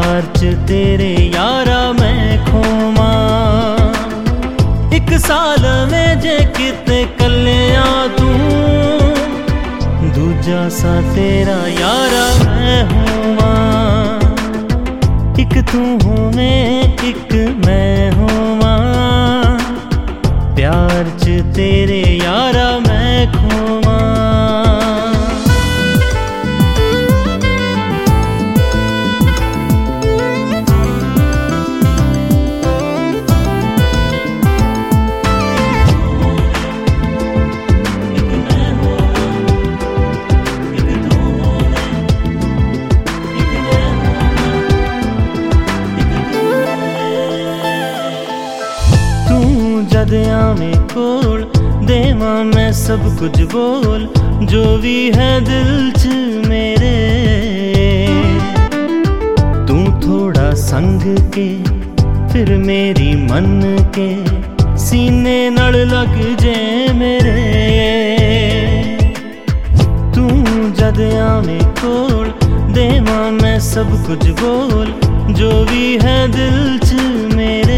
प्यार च तेरे यारा मैं खोवां। एक साल में जे किते कल्लिया तू, दूजा सा तेरा यारा मैं होवां। एक तू होवे एक मैं होवां, प्यार च तेरे यारा मैं खोवां। जद आवें कोल देवा मैं सब कुछ बोल, जो भी है दिल च मेरे। तू थोड़ा संग के फिर मेरी मन के सीने नड़ लग जे मेरे। तू जद आवें कोल देवा मैं सब कुछ बोल, जो भी है दिल च मेरे।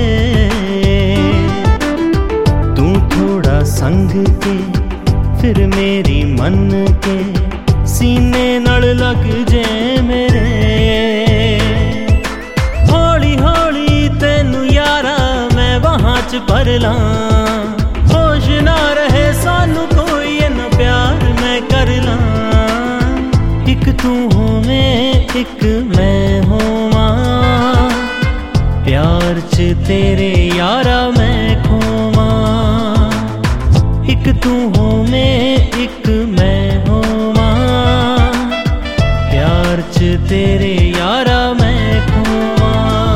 संग के फिर मेरी मन के सीने नड़ लग जे मेरे। हौली हौली तेनू यारा मैं वहां च भर लां, होश ना रहे सानू कोई न प्यार मैं कर लां। एक तू होवे एक मैं होवां, प्यार च तेरे यारा मैं खोवां। एक तू होवे एक मैं होवां, प्यार च तेरे यारा मैं खोवां।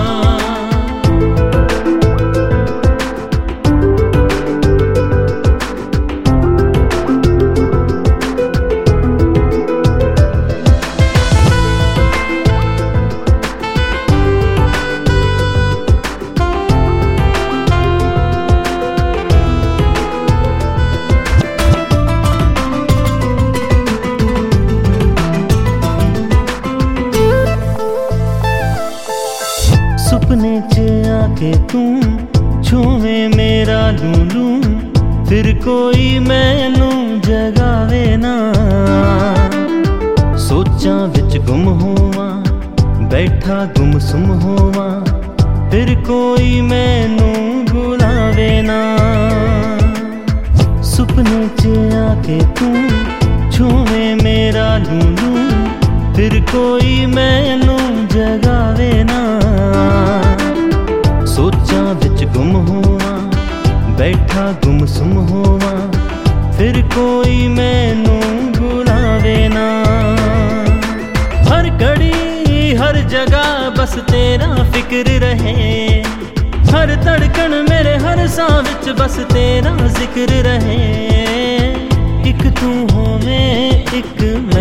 सपने च आके तू छूवे मेरा लूलू, फिर कोई मैनू जगावे ना। सोचां विच गुम होवां बैठा गुमसुम होवां, फिर कोई मैनू बुलावे ना। सुपने च आके तू छूवे मेरा लूलू, फिर कोई मैनू जगावे ना। सोचां विच गुम होवां बैठा गुमसुम होवां, फिर कोई मैनू बुलावे ना। हर घड़ी हर जगह बस तेरा फिक्र रहे, हर धड़कन मेरे हर सां विच बस तेरा जिक्र रहे। एक तू होवे एक मैं